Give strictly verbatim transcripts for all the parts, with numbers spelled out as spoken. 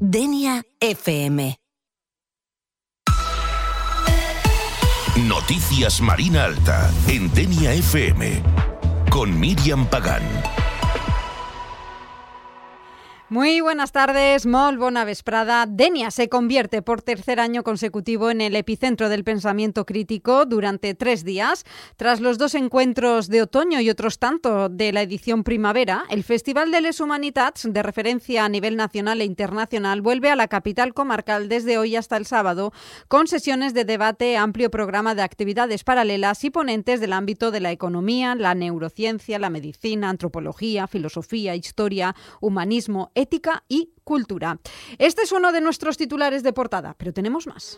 Denia F M. Noticias Marina Alta en Denia F M con Miriam Pagán. Muy buenas tardes, molt bona vesprada. Denia se convierte por tercer año consecutivo en el epicentro del pensamiento crítico durante tres días. Tras los dos encuentros de otoño y otros tanto de la edición primavera, el Festival de les Humanitats, de referencia a nivel nacional e internacional, vuelve a la capital comarcal desde hoy hasta el sábado, con sesiones de debate, amplio programa de actividades paralelas y ponentes del ámbito de la economía, la neurociencia, la medicina, antropología, filosofía, historia, humanismo, ética y cultura. Este es uno de nuestros titulares de portada, pero tenemos más.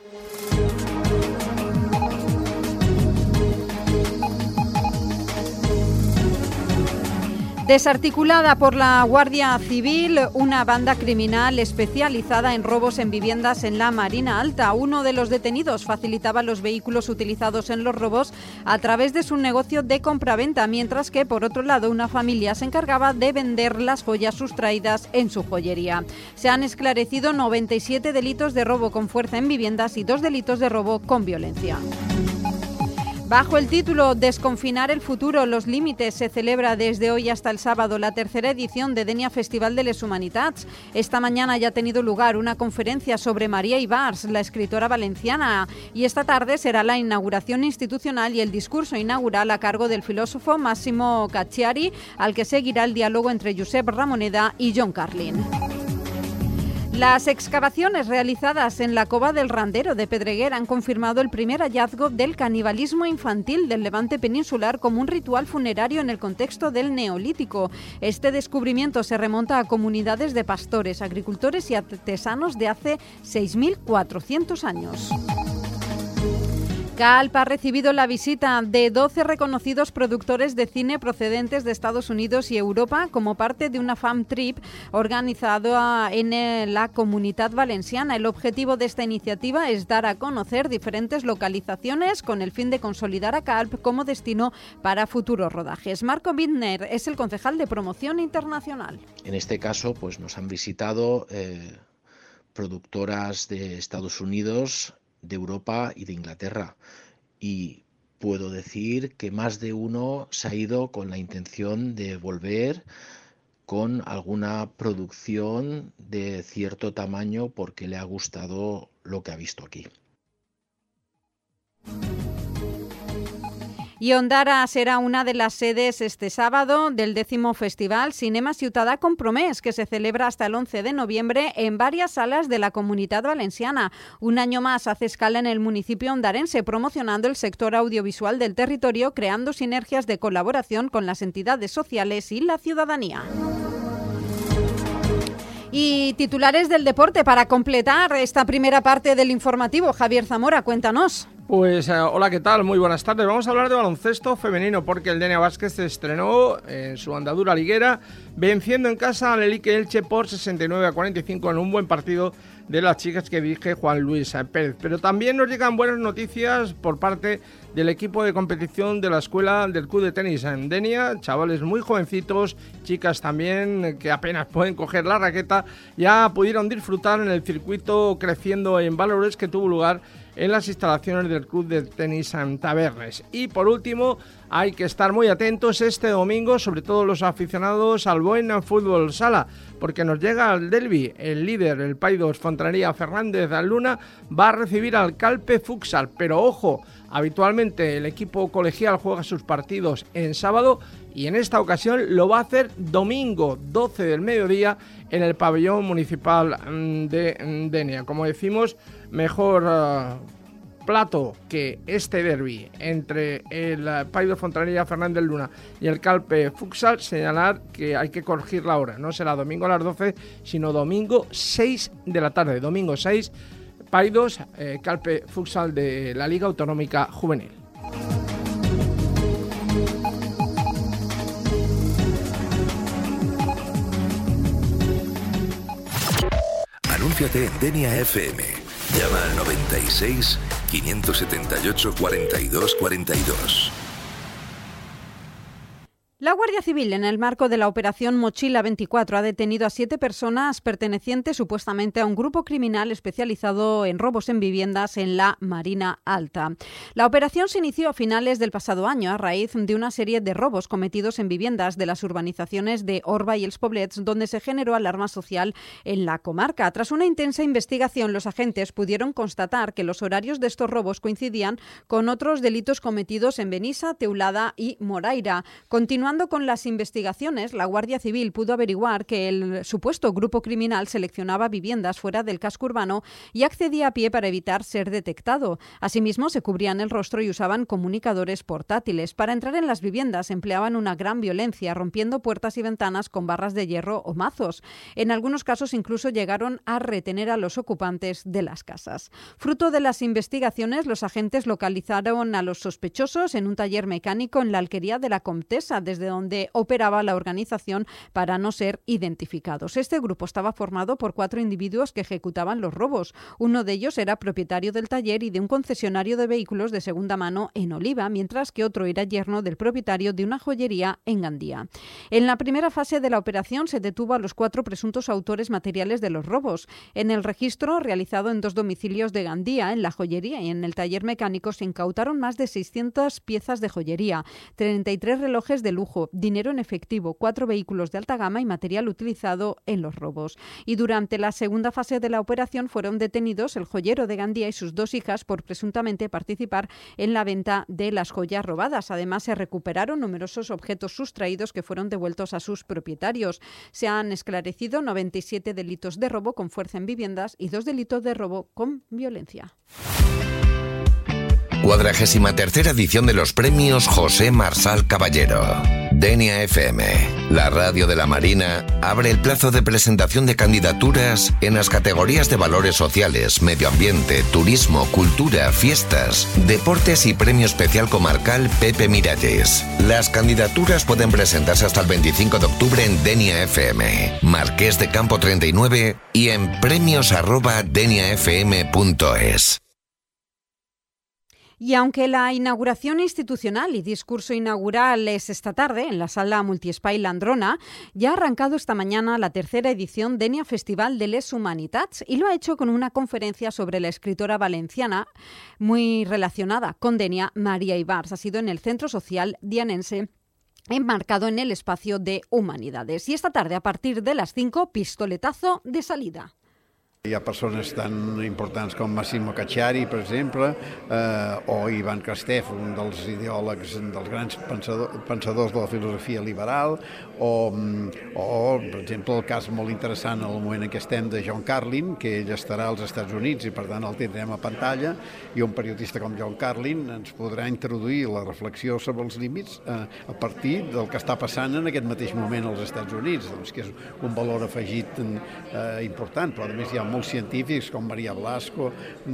Desarticulada por la Guardia Civil, una banda criminal especializada en robos en viviendas en la Marina Alta. Uno de los detenidos facilitaba los vehículos utilizados en los robos a través de su negocio de compraventa, mientras que, por otro lado, una familia se encargaba de vender las joyas sustraídas en su joyería. Se han esclarecido noventa y siete delitos de robo con fuerza en viviendas y dos delitos de robo con violencia. Bajo el título Desconfinar el futuro, los límites, se celebra desde hoy hasta el sábado la tercera edición de Denia Festival de les Humanitats. Esta mañana ya ha tenido lugar una conferencia sobre María Ibars, la escritora valenciana, y esta tarde será la inauguración institucional y el discurso inaugural a cargo del filósofo Massimo Cacciari, al que seguirá el diálogo entre Josep Ramoneda y John Carlin. Las excavaciones realizadas en la Cova del Randero de Pedreguer han confirmado el primer hallazgo del canibalismo infantil del Levante peninsular como un ritual funerario en el contexto del Neolítico. Este descubrimiento se remonta a comunidades de pastores, agricultores y artesanos de hace seis mil cuatrocientos años. Calp ha recibido la visita de doce reconocidos productores de cine procedentes de Estados Unidos y Europa como parte de una Fam Trip organizada en la Comunitat Valenciana. El objetivo de esta iniciativa es dar a conocer diferentes localizaciones con el fin de consolidar a Calp como destino para futuros rodajes. Marco Bittner es el concejal de promoción internacional. En este caso, pues nos han visitado eh, productoras de Estados Unidos, de Europa y de Inglaterra, y puedo decir que más de uno se ha ido con la intención de volver con alguna producción de cierto tamaño porque le ha gustado lo que ha visto aquí. Y Ondara será una de las sedes este sábado del décimo Festival Cinema Ciutadà Compromès, que se celebra hasta el once de noviembre en varias salas de la Comunitat Valenciana. Un año más hace escala en el municipio ondarense, promocionando el sector audiovisual del territorio, creando sinergias de colaboración con las entidades sociales y la ciudadanía. Y titulares del deporte para completar esta primera parte del informativo. Javier Zamora, cuéntanos. Pues eh, hola, ¿qué tal? Muy buenas tardes. Vamos a hablar de baloncesto femenino porque el Denia Vázquez se estrenó en su andadura liguera venciendo en casa al Elche Elche por sesenta y nueve a cuarenta y cinco en un buen partido de las chicas que dirige Juan Luis Pérez. Pero también nos llegan buenas noticias por parte del equipo de competición de la escuela del Club de Tenis en Denia, chavales muy jovencitos, chicas también que apenas pueden coger la raqueta, ya pudieron disfrutar en el circuito Creciendo en Valores que tuvo lugar en las instalaciones del Club de Tenis en Tabernes. Y por último, hay que estar muy atentos este domingo, sobre todo los aficionados al buen fútbol sala, porque nos llega el derbi. El líder, el Païdos Fontanería Fernández Luna, va a recibir al Calpe Futsal, pero ojo, habitualmente el equipo colegial juega sus partidos en sábado y en esta ocasión lo va a hacer domingo doce del mediodía en el pabellón municipal de Denia. Como decimos, mejor uh, plato que este derbi entre el uh, Païdos Fontanería Fernández Luna y el Calpe Futsal, señalar que hay que corregir la hora, no será domingo a las doce, sino domingo seis de la tarde, domingo seis, Païdos, eh, Calpe Futsal de la Liga Autonómica Juvenil. Anúnciate en Denia F M. Llama al noventa y seis, quinientos setenta y ocho, cuarenta y dos cuarenta y dos. La Guardia Civil, en el marco de la operación Mochila veinticuatro, ha detenido a siete personas pertenecientes supuestamente a un grupo criminal especializado en robos en viviendas en la Marina Alta. La operación se inició a finales del pasado año a raíz de una serie de robos cometidos en viviendas de las urbanizaciones de Orba y Els Poblets, donde se generó alarma social en la comarca. Tras una intensa investigación, los agentes pudieron constatar que los horarios de estos robos coincidían con otros delitos cometidos en Benissa, Teulada y Moraira. Continuando con las investigaciones, la Guardia Civil pudo averiguar que el supuesto grupo criminal seleccionaba viviendas fuera del casco urbano y accedía a pie para evitar ser detectado. Asimismo, se cubrían el rostro y usaban comunicadores portátiles. Para entrar en las viviendas empleaban una gran violencia, rompiendo puertas y ventanas con barras de hierro o mazos. En algunos casos incluso llegaron a retener a los ocupantes de las casas. Fruto de las investigaciones, los agentes localizaron a los sospechosos en un taller mecánico en la alquería de la Comtesa, desde donde operaba la organización para no ser identificados. Este grupo estaba formado por cuatro individuos que ejecutaban los robos. Uno de ellos era propietario del taller y de un concesionario de vehículos de segunda mano en Oliva, mientras que otro era yerno del propietario de una joyería en Gandía. En la primera fase de la operación se detuvo a los cuatro presuntos autores materiales de los robos. En el registro realizado en dos domicilios de Gandía, en la joyería y en el taller mecánico, se incautaron más de seiscientas piezas de joyería, treinta y tres relojes de lujo, dinero en efectivo, cuatro vehículos de alta gama y material utilizado en los robos. Y durante la segunda fase de la operación fueron detenidos el joyero de Gandía y sus dos hijas por presuntamente participar en la venta de las joyas robadas. Además, se recuperaron numerosos objetos sustraídos que fueron devueltos a sus propietarios. Se han esclarecido noventa y siete delitos de robo con fuerza en viviendas y dos delitos de robo con violencia. Cuadragésima tercera edición de los premios José Marsal Caballero. Denia F M, la radio de la Marina, abre el plazo de presentación de candidaturas en las categorías de valores sociales, medio ambiente, turismo, cultura, fiestas, deportes y premio especial comarcal Pepe Miralles. Las candidaturas pueden presentarse hasta el veinticinco de octubre en Denia F M, Marqués de Campo treinta y nueve y en premios arroba denia f m punto es. Y aunque la inauguración institucional y discurso inaugural es esta tarde en la sala Multiespai Landrona, ya ha arrancado esta mañana la tercera edición Denia Festival de les Humanitats y lo ha hecho con una conferencia sobre la escritora valenciana muy relacionada con Denia, María Ibars. Ha sido en el Centro Social Dianense, enmarcado en el espacio de Humanidades. Y esta tarde, a partir de las cinco, pistoletazo de salida. Hi ha persones tan importants com Massimo Cacciari, per exemple, eh, o Ivan Krastev, un dels ideòlegs, dels grans pensador, pensadors de la filosofia liberal, o, o, per exemple, el cas molt interessant al moment en què estem de John Carlin, que ell estarà als Estats Units i, per tant, el tindrem a pantalla, i un periodista com John Carlin ens podrà introduir la reflexió sobre els límits eh, a partir del que està passant en aquest mateix moment als Estats Units, doncs, que és un valor afegit eh, important, però a més hi ha molts científics com Maria Blasco,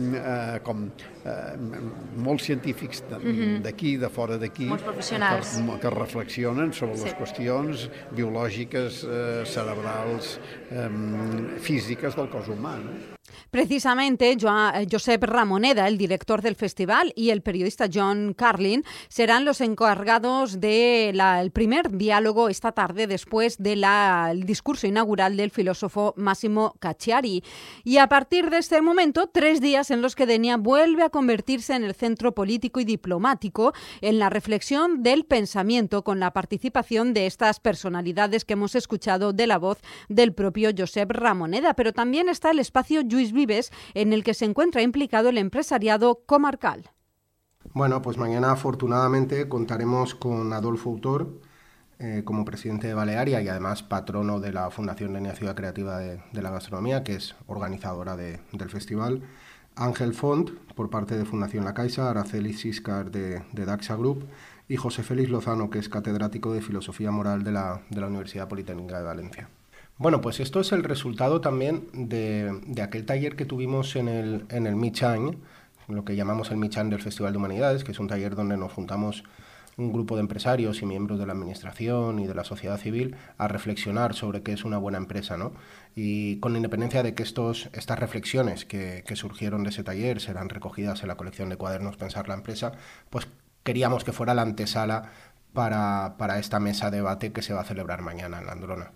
eh, com eh, molts científics d'aquí, de fora d'aquí, que, que reflexionen sobre sí. les qüestions biològiques, eh, cerebrals, eh, físiques del cos humà. No? Precisamente, Josep Ramoneda, el director del festival, y el periodista John Carlin serán los encargados del primer diálogo esta tarde después del discurso inaugural del filósofo Massimo Cacciari. Y a partir de este momento, tres días en los que Denia vuelve a convertirse en el centro político y diplomático en la reflexión del pensamiento, con la participación de estas personalidades que hemos escuchado de la voz del propio Josep Ramoneda. Pero también está el espacio Lluís Vives, en el que se encuentra implicado el empresariado comarcal. Bueno, pues mañana afortunadamente contaremos con Adolfo Autor eh, como presidente de Balearia y además patrono de la Fundación Denia Ciudad Creativa de, de la Gastronomía, que es organizadora de, del festival, Ángel Font por parte de Fundación La Caixa, Araceli Siscar de, de Daxa Group y José Félix Lozano, que es catedrático de Filosofía Moral de la, de la Universidad Politécnica de Valencia. Bueno, pues esto es el resultado también de, de aquel taller que tuvimos en el, en el Mitjany, lo que llamamos el Mitjany del Festival de Humanidades, que es un taller donde nos juntamos un grupo de empresarios y miembros de la administración y de la sociedad civil a reflexionar sobre qué es una buena empresa, ¿no? Y con independencia de que estos, estas reflexiones que, que surgieron de ese taller serán recogidas en la colección de cuadernos Pensar la Empresa, pues queríamos que fuera la antesala para, para esta mesa de debate que se va a celebrar mañana en la Androna.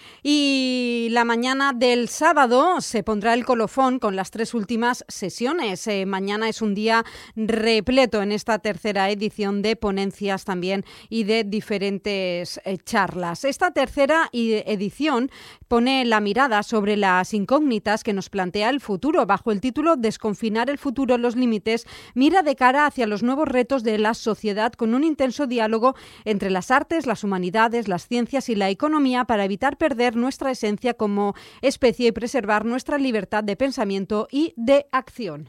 Y la mañana del sábado se pondrá el colofón con las tres últimas sesiones. Eh, mañana es un día repleto en esta tercera edición de ponencias también y de diferentes eh, charlas. Esta tercera edición pone la mirada sobre las incógnitas que nos plantea el futuro. Bajo el título Desconfinar el futuro, los límites, mira de cara hacia los nuevos retos de la sociedad con un intenso diálogo entre las artes, las humanidades, las ciencias y la economía para evitar perder nuestra esencia como especie y preservar nuestra libertad de pensamiento y de acción.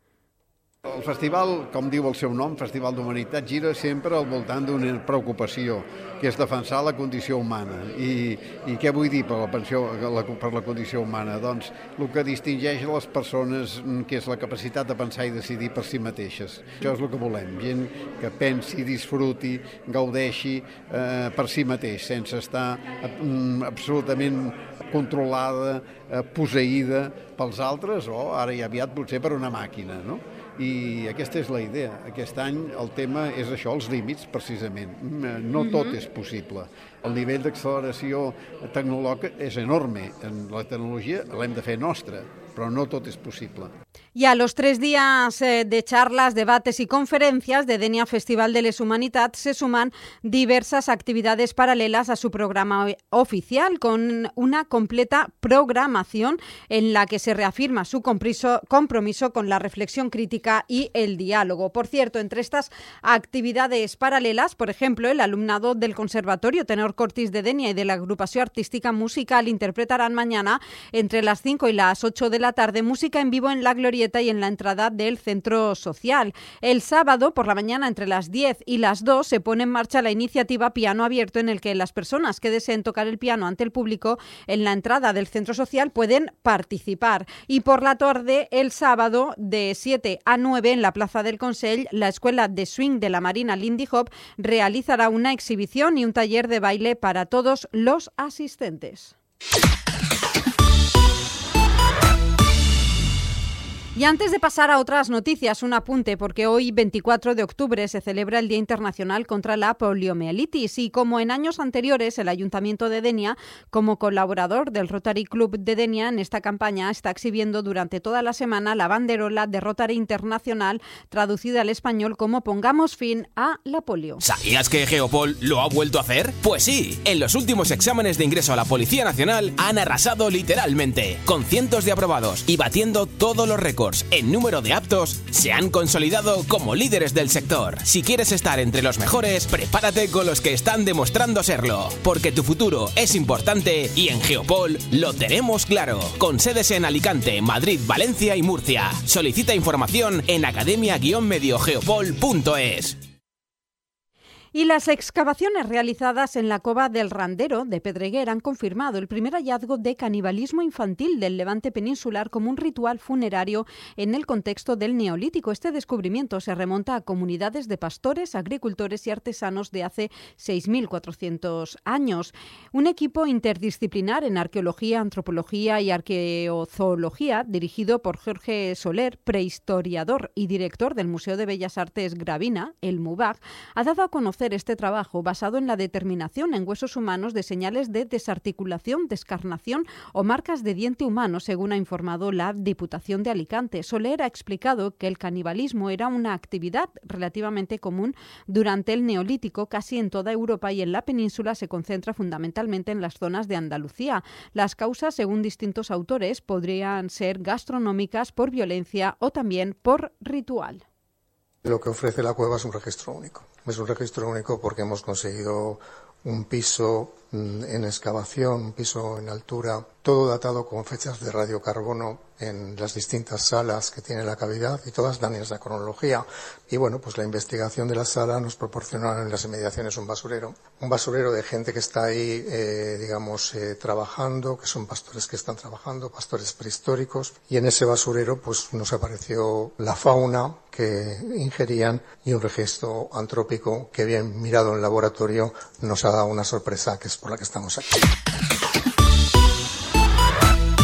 El festival, com diu el seu nom, Festival d'Humanitat, gira sempre al voltant d'una preocupació, que és defensar la condició humana. I, i què vull dir per la, pensió, la, per la condició humana? Doncs el que distingeix a les persones, que és la capacitat de pensar i decidir per si mateixes. Això és el que volem, gent que pensi, disfruti, gaudeixi eh, per si mateix, sense estar mm, absolutament controlada, eh, posseïda pels altres o ara i aviat potser per una màquina, no? I aquesta és la idea. Aquest any el tema és això, els límits, precisament. No tot és possible. El nivell d'acceleració tecnològica és enorme. La tecnologia l'hem de fer nostra, però no tot és possible. Y a los tres días eh, de charlas, debates y conferencias de Denia Festival de les Humanitats se suman diversas actividades paralelas a su programa oficial, con una completa programación en la que se reafirma su compromiso, compromiso con la reflexión crítica y el diálogo. Por cierto, entre estas actividades paralelas, por ejemplo, el alumnado del Conservatorio Tenor Cortis de Denia y de la agrupación artística musical interpretarán mañana entre las cinco y las ocho de la tarde música en vivo en la Glorieta y en la entrada del Centro Social. El sábado por la mañana entre las diez y las dos se pone en marcha la iniciativa Piano Abierto, en el que las personas que deseen tocar el piano ante el público en la entrada del Centro Social pueden participar. Y por la tarde, el sábado de siete a nueve en la Plaza del Consell, la Escuela de Swing de la Marina Lindy Hop realizará una exhibición y un taller de baile para todos los asistentes. Y antes de pasar a otras noticias, un apunte, porque hoy, veinticuatro de octubre, se celebra el Día Internacional contra la Poliomielitis y, como en años anteriores, el Ayuntamiento de Denia, como colaborador del Rotary Club de Denia en esta campaña, está exhibiendo durante toda la semana la banderola de Rotary Internacional, traducida al español como Pongamos fin a la polio. ¿Sabías que Geopol lo ha vuelto a hacer? Pues sí, en los últimos exámenes de ingreso a la Policía Nacional han arrasado literalmente, con cientos de aprobados y batiendo todos los récords en número de aptos, se han consolidado como líderes del sector. Si quieres estar entre los mejores, prepárate con los que están demostrando serlo, porque tu futuro es importante y en Geopol lo tenemos claro, con sedes en Alicante, Madrid, Valencia y Murcia. Solicita información en academia guion medio geopol punto es. Y las excavaciones realizadas en la cova del Randero de Pedreguer han confirmado el primer hallazgo de canibalismo infantil del Levante peninsular como un ritual funerario en el contexto del Neolítico. Este descubrimiento se remonta a comunidades de pastores, agricultores y artesanos de hace seis mil cuatrocientos años. Un equipo interdisciplinar en arqueología, antropología y arqueozoología, dirigido por Jorge Soler, prehistoriador y director del Museo de Bellas Artes Gravina, el MUBAG, ha dado a conocer este trabajo basado en la determinación en huesos humanos de señales de desarticulación, descarnación o marcas de diente humano, según ha informado la Diputación de Alicante. Soler ha explicado que el canibalismo era una actividad relativamente común durante el Neolítico casi en toda Europa y en la península se concentra fundamentalmente en las zonas de Andalucía. Las causas, según distintos autores, podrían ser gastronómicas, por violencia o también por ritual. Lo que ofrece la cueva es un registro único. Es un registro único porque hemos conseguido un piso en excavación, un piso en altura, todo datado con fechas de radiocarbono en las distintas salas que tiene la cavidad y todas dan esa cronología. Y bueno, pues la investigación de la sala nos proporciona en las inmediaciones un basurero, un basurero de gente que está ahí, eh, digamos, eh, trabajando, que son pastores que están trabajando, pastores prehistóricos, y en ese basurero pues nos apareció la fauna que ingerían y un registro antrópico que, bien mirado en laboratorio, nos ha dado una sorpresa, que es por la que estamos aquí.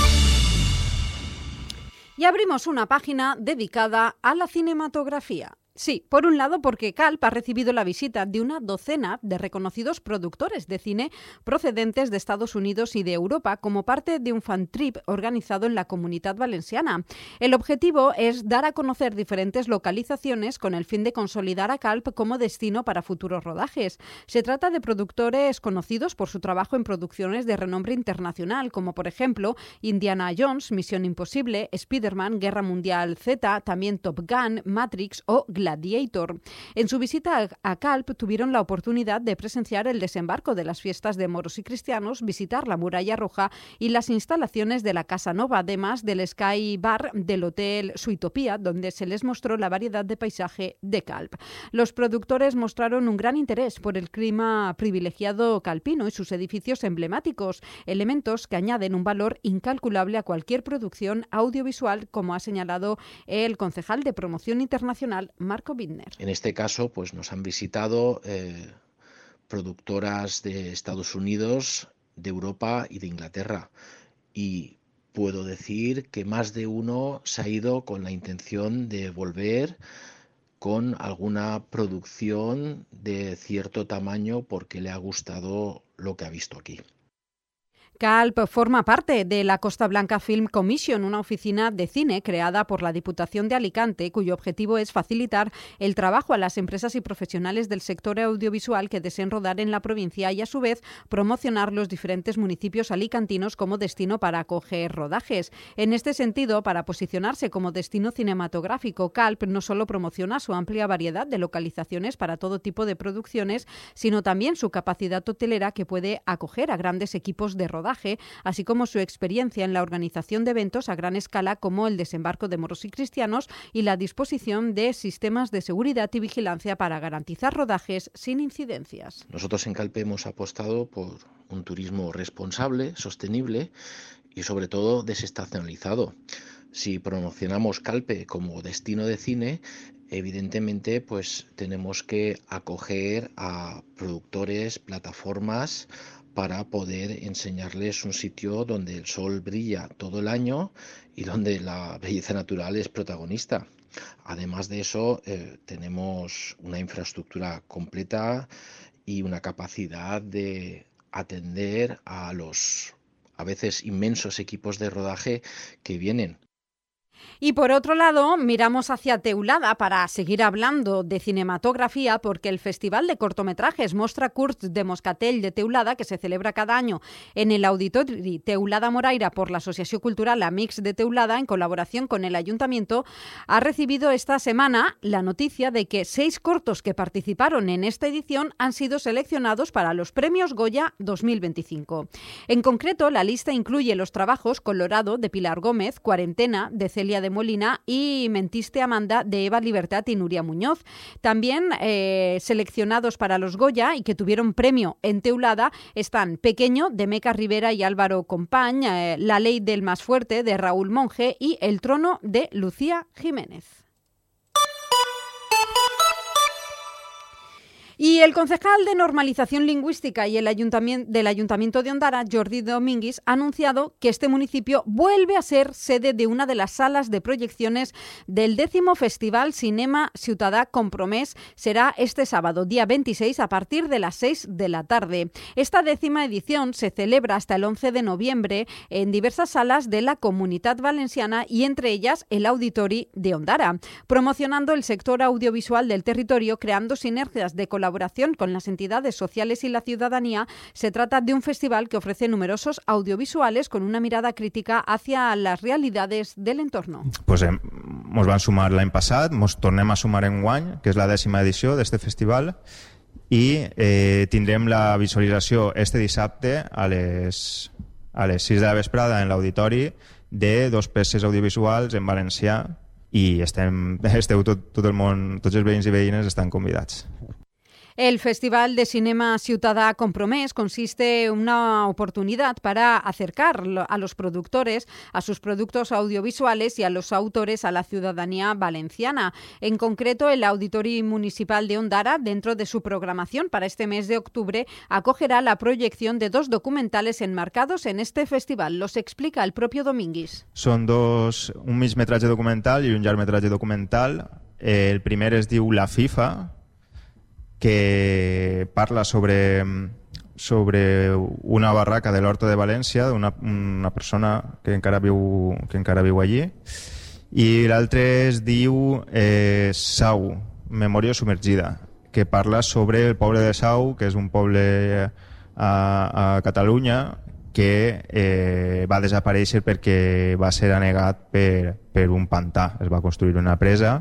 Y abrimos una página dedicada a la cinematografía. Sí, por un lado porque Calp ha recibido la visita de una docena de reconocidos productores de cine procedentes de Estados Unidos y de Europa como parte de un fan trip organizado en la Comunitat Valenciana. El objetivo es dar a conocer diferentes localizaciones con el fin de consolidar a Calp como destino para futuros rodajes. Se trata de productores conocidos por su trabajo en producciones de renombre internacional, como por ejemplo Indiana Jones, Misión Imposible, Spider-Man, Guerra Mundial Z, también Top Gun, Matrix o Gladiator. En su visita a Calp tuvieron la oportunidad de presenciar el desembarco de las fiestas de moros y cristianos, visitar la Muralla Roja y las instalaciones de la Casa Nova, además del Sky Bar del Hotel Suitopia, donde se les mostró la variedad de paisaje de Calp. Los productores mostraron un gran interés por el clima privilegiado calpino y sus edificios emblemáticos, elementos que añaden un valor incalculable a cualquier producción audiovisual, como ha señalado el concejal de Promoción Internacional, Marco Bittner. En este caso, pues nos han visitado eh, productoras de Estados Unidos, de Europa y de Inglaterra. Y puedo decir que más de uno se ha ido con la intención de volver con alguna producción de cierto tamaño porque le ha gustado lo que ha visto aquí. Calp forma parte de la Costa Blanca Film Commission, una oficina de cine creada por la Diputación de Alicante, cuyo objetivo es facilitar el trabajo a las empresas y profesionales del sector audiovisual que deseen rodar en la provincia y, a su vez, promocionar los diferentes municipios alicantinos como destino para acoger rodajes. En este sentido, para posicionarse como destino cinematográfico, Calp no solo promociona su amplia variedad de localizaciones para todo tipo de producciones, sino también su capacidad hotelera que puede acoger a grandes equipos de rodaje, así como su experiencia en la organización de eventos a gran escala como el desembarco de moros y cristianos y la disposición de sistemas de seguridad y vigilancia para garantizar rodajes sin incidencias. Nosotros en Calpe hemos apostado por un turismo responsable, sostenible y sobre todo desestacionalizado. Si promocionamos Calpe como destino de cine, evidentemente pues tenemos que acoger a productores, plataformas, para poder enseñarles un sitio donde el sol brilla todo el año y donde la belleza natural es protagonista. Además de eso, eh, tenemos una infraestructura completa y una capacidad de atender a los a veces inmensos equipos de rodaje que vienen. Y por otro lado, miramos hacia Teulada para seguir hablando de cinematografía, porque el Festival de Cortometrajes Mostra Curts de Moscatell de Teulada, que se celebra cada año en el Auditori Teulada Moraira por la Asociación Cultural Amics de Teulada, en colaboración con el Ayuntamiento, ha recibido esta semana la noticia de que seis cortos que participaron en esta edición han sido seleccionados para los Premios Goya dos mil veinticinco. En concreto, la lista incluye los trabajos Colorado de Pilar Gómez, Cuarentena de Celia de Molina y Mentiste Amanda de Eva Libertad y Nuria Muñoz. También eh, seleccionados para los Goya y que tuvieron premio en Teulada están Pequeño de Meca Rivera y Álvaro Compañ, eh, La Ley del Más Fuerte de Raúl Monge y El Trono de Lucía Jiménez. Y el concejal de Normalización Lingüística y el ayuntamiento, del Ayuntamiento de Ondara, Jordi Domínguez, ha anunciado que este municipio vuelve a ser sede de una de las salas de proyecciones del décimo Festival Cinema Ciutadà Compromès. Será este sábado, día veintiséis, a partir de las seis de la tarde. Esta décima edición se celebra hasta el once de noviembre en diversas salas de la Comunitat Valenciana y entre ellas el Auditori de Ondara, promocionando el sector audiovisual del territorio, creando sinergias de colaboración colaboración con las entidades sociales y la ciudadanía. Se trata de un festival que ofrece numerosos audiovisuales con una mirada crítica hacia las realidades del entorno. Pues eh, mos van sumar l'any passat, mos tornem a sumar enguany, que és la dècima edició d'este festival, i eh, tindrem la visualització este dissabte a les, a les sis de la vesprada en l'auditori de dos peces audiovisuals en valencià i estem, esteu tot, tot el món, tots els veïns i veïnes estan convidats. El Festival de Cinema Ciutadà Compromès consiste en una oportunidad para acercar a los productores a sus productos audiovisuales y a los autores a la ciudadanía valenciana. En concreto, el Auditori Municipal de Ondara, dentro de su programación para este mes de octubre, acogerá la proyección de dos documentales enmarcados en este festival. Los explica el propio Domínguez. Són dos, un migmetratge documental i un llargmetratge documental Eh, el primer es diu La FIFA, que parla sobre, sobre una barraca de l'Horta de València, d'una una persona que encara viu, que encara viu allí. I l'altre es diu eh, Sau, Memòria submergida, que parla sobre el poble de Sau, que és un poble a, a Catalunya que eh, va desaparèixer perquè va ser anegat per, per un pantà. Es va construir una presa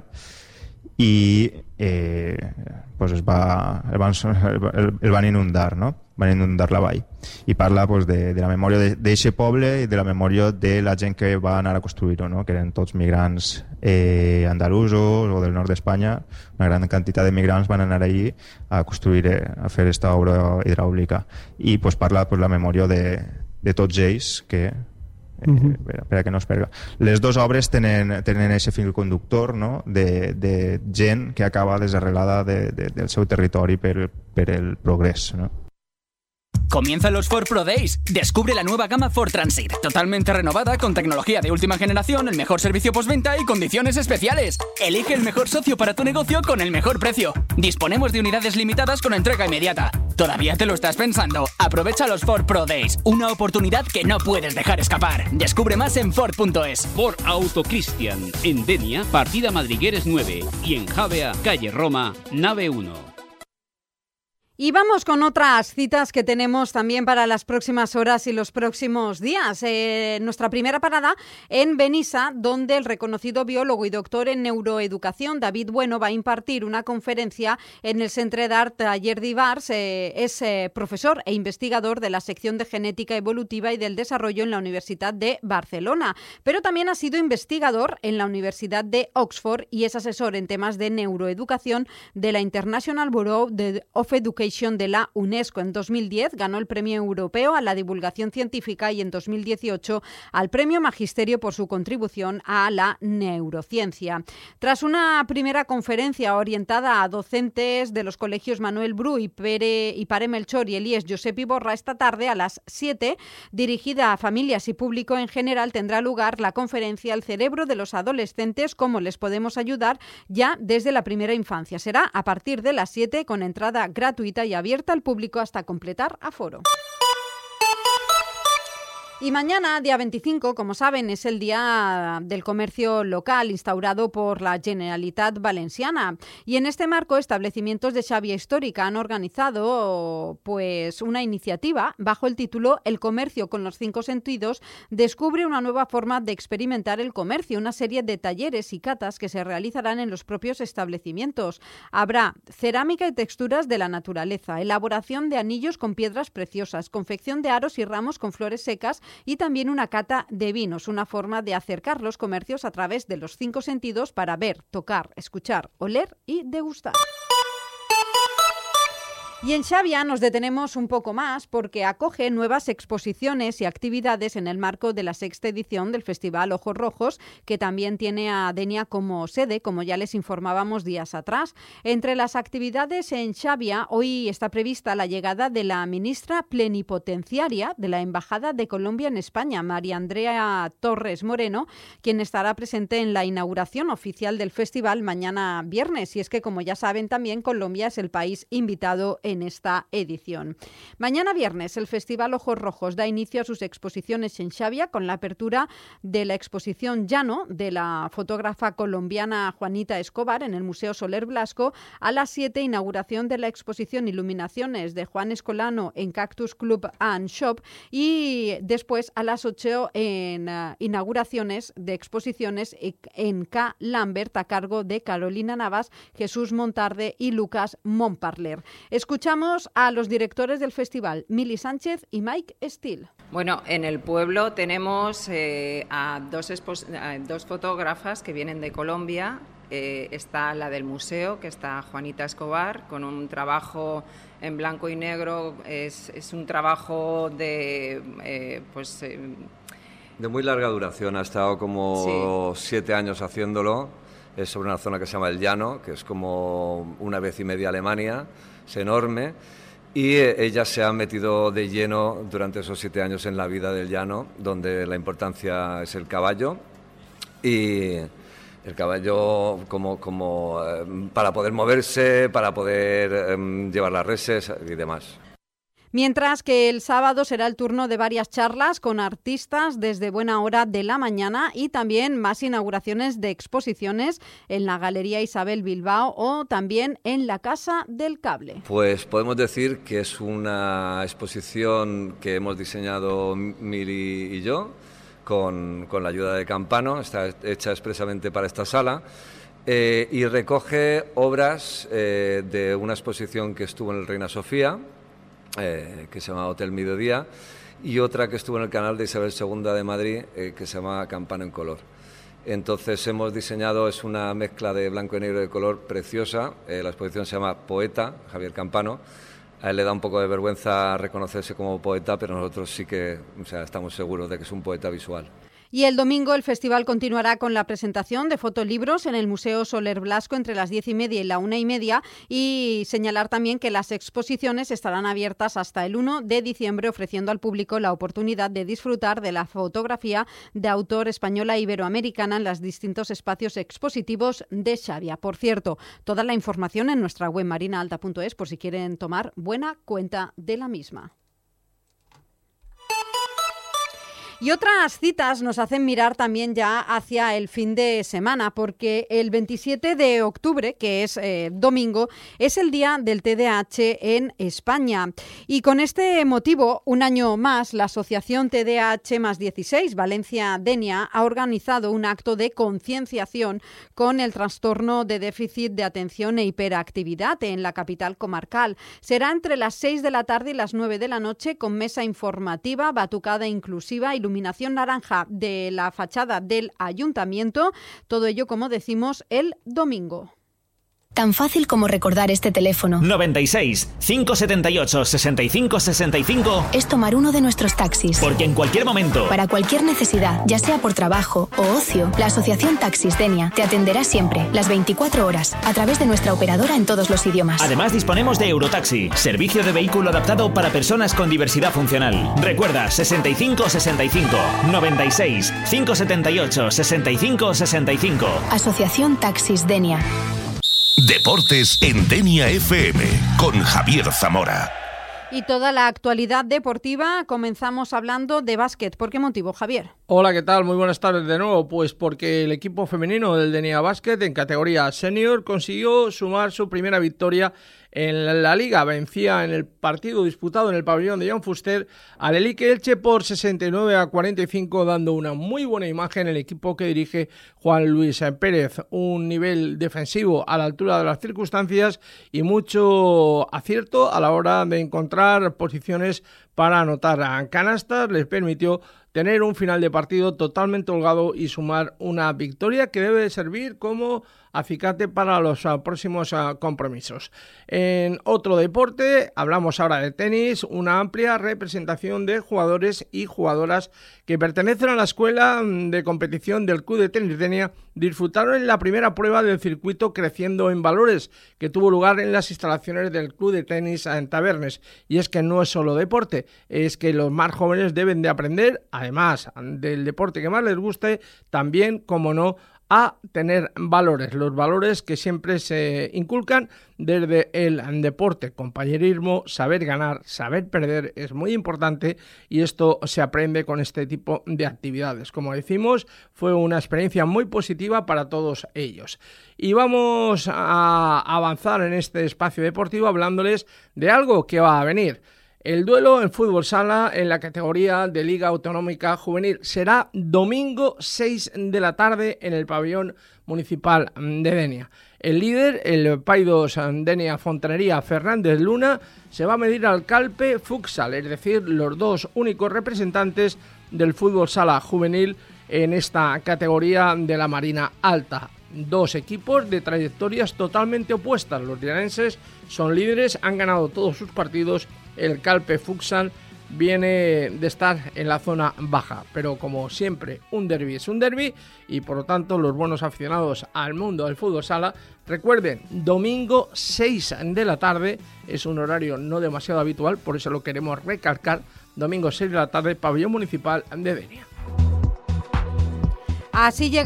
i eh, pues es va, el, van, el, el van inundar, no? Van inundar la vall. I parla pues, de, de la memòria d'aquest poble i de la memòria de la gent que va anar a construir-ho, no? Que eren tots migrants eh, andalusos o del nord d'Espanya. Una gran quantitat de migrants van anar allí a construir, eh, a fer esta obra hidràulica. I pues, parla pues, la memòria de, de tots ells que Eh, uh-huh. per, per a que no es perga. Les dues obres tenen, tenen aquest fil conductor, no? de, de gent que acaba desarrelada de, de, del seu territori per, per el progrés, no? Comienzan los Ford Pro Days. Descubre la nueva gama Ford Transit, totalmente renovada con tecnología de última generación, el mejor servicio postventa y condiciones especiales. Elige el mejor socio para tu negocio con el mejor precio. Disponemos de unidades limitadas con entrega inmediata. ¿Todavía te lo estás pensando? Aprovecha los Ford Pro Days, una oportunidad que no puedes dejar escapar. Descubre más en Ford punto es. Ford Auto Cristian, en Denia, partida Madrigueres nueve y en Javea, calle Roma, nave uno. Y vamos con otras citas que tenemos también para las próximas horas y los próximos días. Eh, nuestra primera parada en Benissa, donde el reconocido biólogo y doctor en neuroeducación David Bueno va a impartir una conferencia en el Centre d'Art Taller d'Ivars. Eh, es eh, profesor e investigador de la sección de genética evolutiva y del desarrollo en la Universidad de Barcelona, pero también ha sido investigador en la Universidad de Oxford y es asesor en temas de neuroeducación de la International Bureau of Education de la UNESCO. En dos mil diez ganó el Premio Europeo a la Divulgación Científica y en dos mil dieciocho al Premio Magisterio por su contribución a la neurociencia. Tras una primera conferencia orientada a docentes de los colegios Manuel Bru y, Pere, y Pare Melchor y Elías Josep Iborra, esta tarde a las siete, dirigida a familias y público en general, tendrá lugar la conferencia El cerebro de los adolescentes, cómo les podemos ayudar ya desde la primera infancia. Será a partir de las siete con entrada gratuita y abierta al público hasta completar aforo. Y mañana, día veinticinco, como saben, es el Día del Comercio Local instaurado por la Generalitat Valenciana. Y en este marco, establecimientos de Xàbia Histórica han organizado pues, una iniciativa bajo el título El comercio con los cinco sentidos descubre una nueva forma de experimentar el comercio, una serie de talleres y catas que se realizarán en los propios establecimientos. Habrá cerámica y texturas de la naturaleza, elaboración de anillos con piedras preciosas, confección de aros y ramos con flores secas, y también una cata de vinos, una forma de acercar los comercios a través de los cinco sentidos para ver, tocar, escuchar, oler y degustar. Y en Xàbia nos detenemos un poco más porque acoge nuevas exposiciones y actividades en el marco de la sexta edición del Festival Ojos Rojos, que también tiene a Denia como sede, como ya les informábamos días atrás. Entre las actividades en Xàbia, hoy está prevista la llegada de la ministra plenipotenciaria de la Embajada de Colombia en España, María Andrea Torres Moreno, quien estará presente en la inauguración oficial del festival mañana viernes. Y es que, como ya saben, también Colombia es el país invitado en esta edición. Mañana viernes el Festival Ojos Rojos da inicio a sus exposiciones en Xàbia con la apertura de la exposición Llano de la fotógrafa colombiana Juanita Escobar en el Museo Soler Blasco. A las siete, inauguración de la exposición Iluminaciones de Juan Escolano en Cactus Club and Shop, y después a las ocho en uh, inauguraciones de exposiciones en K. Lambert a cargo de Carolina Navas, Jesús Montarde y Lucas Montparler. Escuchamos a los directores del festival, Mili Sánchez y Mike Steele. Bueno, en el pueblo tenemos eh, a, dos a dos fotógrafas que vienen de Colombia. Eh, está la del museo, que está Juanita Escobar, con un trabajo en blanco y negro. Es, es un trabajo de... Eh, pues, eh, de muy larga duración, ha estado como sí. siete años haciéndolo. Es sobre una zona que se llama El Llano, que es como una vez y media Alemania. Es enorme, y ella se ha metido de lleno durante esos siete años en la vida del llano, donde la importancia es el caballo, y El caballo como, como eh, para poder moverse, para poder eh, llevar las reses y demás. Mientras que el sábado será el turno de varias charlas con artistas desde buena hora de la mañana y también más inauguraciones de exposiciones en la Galería Isabel Bilbao o también en la Casa del Cable. Pues podemos decir que es una exposición que hemos diseñado Miri y yo con, con la ayuda de Campano, está hecha expresamente para esta sala. Eh, y recoge obras eh, de una exposición que estuvo en el Reina Sofía, Eh, que se llama Hotel Mediodía, y otra que estuvo en el canal de Isabel segunda de Madrid, eh, que se llama Campano en color. Entonces hemos diseñado, es una mezcla de blanco y negro de color preciosa. Eh, la exposición se llama Poeta, Javier Campano. A él le da un poco de vergüenza reconocerse como poeta, pero nosotros sí que, o sea, estamos seguros de que es un poeta visual. Y el domingo el festival continuará con la presentación de fotolibros en el Museo Soler Blasco entre las diez y media y la una y media, y señalar también que las exposiciones estarán abiertas hasta el uno de diciembre, ofreciendo al público la oportunidad de disfrutar de la fotografía de autor española e iberoamericana en los distintos espacios expositivos de Xavia. Por cierto, toda la información en nuestra web marina alta punto es por si quieren tomar buena cuenta de la misma. Y otras citas nos hacen mirar también ya hacia el fin de semana, porque el veintisiete de octubre, que es eh, domingo, es el día del T D A H en España. Y con este motivo, un año más, la Asociación T D A H más dieciséis, Valencia Denia, ha organizado un acto de concienciación con el trastorno de déficit de atención e hiperactividad en la capital comarcal. Será entre las seis de la tarde y las nueve de la noche, con mesa informativa, batucada inclusiva y iluminación naranja de la fachada del ayuntamiento. Todo ello, como decimos, el domingo. Tan fácil como recordar este teléfono. noventa y seis, cinco setenta y ocho, sesenta y cinco sesenta y cinco. Es tomar uno de nuestros taxis. Porque en cualquier momento, para cualquier necesidad, ya sea por trabajo o ocio, la Asociación Taxis Denia te atenderá siempre, las veinticuatro horas, a través de nuestra operadora en todos los idiomas. Además, disponemos de Eurotaxi, servicio de vehículo adaptado para personas con diversidad funcional. Recuerda, sesenta y cinco sesenta y cinco, noventa y seis, cinco setenta y ocho, sesenta y cinco sesenta y cinco. Asociación Taxis Denia. Deportes en Denia F M con Javier Zamora. Y toda la actualidad deportiva, comenzamos hablando de básquet. ¿Por qué motivo, Javier? Hola, ¿qué tal? Muy buenas tardes de nuevo. Pues porque el equipo femenino del Denia Basket en categoría senior consiguió sumar su primera victoria en la Liga. Vencía en el partido disputado en el pabellón de Joan Fuster al Elike Elche por sesenta y nueve a cuarenta y cinco, dando una muy buena imagen el equipo que dirige Juan Luis Pérez. Un nivel defensivo a la altura de las circunstancias y mucho acierto a la hora de encontrar posiciones para anotar a canastas. Les permitió tener un final de partido totalmente holgado y sumar una victoria que debe servir como acicate para los uh, próximos uh, compromisos. En otro deporte, hablamos ahora de tenis, una amplia representación de jugadores y jugadoras que pertenecen a la escuela de competición del Club de Tenis Denia disfrutaron en la primera prueba del circuito Creciendo en Valores, que tuvo lugar en las instalaciones del Club de Tenis en Tabernes. Y es que no es solo deporte, es que los más jóvenes deben de aprender, además del deporte que más les guste, también, como no, a tener valores, los valores que siempre se inculcan desde el deporte. Compañerismo, saber ganar, saber perder es muy importante y esto se aprende con este tipo de actividades. Como decimos, fue una experiencia muy positiva para todos ellos. Y vamos a avanzar en este espacio deportivo hablándoles de algo que va a venir. El duelo en fútbol sala en la categoría de Liga Autonómica Juvenil será domingo seis de la tarde en el pabellón municipal de Denia. El líder, el Paidos Denia Fontanería Fernández Luna, se va a medir al Calpe Futsal, es decir, los dos únicos representantes del fútbol sala juvenil en esta categoría de la Marina Alta. Dos equipos de trayectorias totalmente opuestas. Los dianenses son líderes, han ganado todos sus partidos. El Calpe Futsal viene de estar en la zona baja, pero como siempre un derbi es un derbi y por lo tanto los buenos aficionados al mundo del fútbol sala, recuerden, domingo seis de la tarde, es un horario no demasiado habitual, por eso lo queremos recalcar, domingo seis de la tarde, pabellón municipal de Denia. Así llega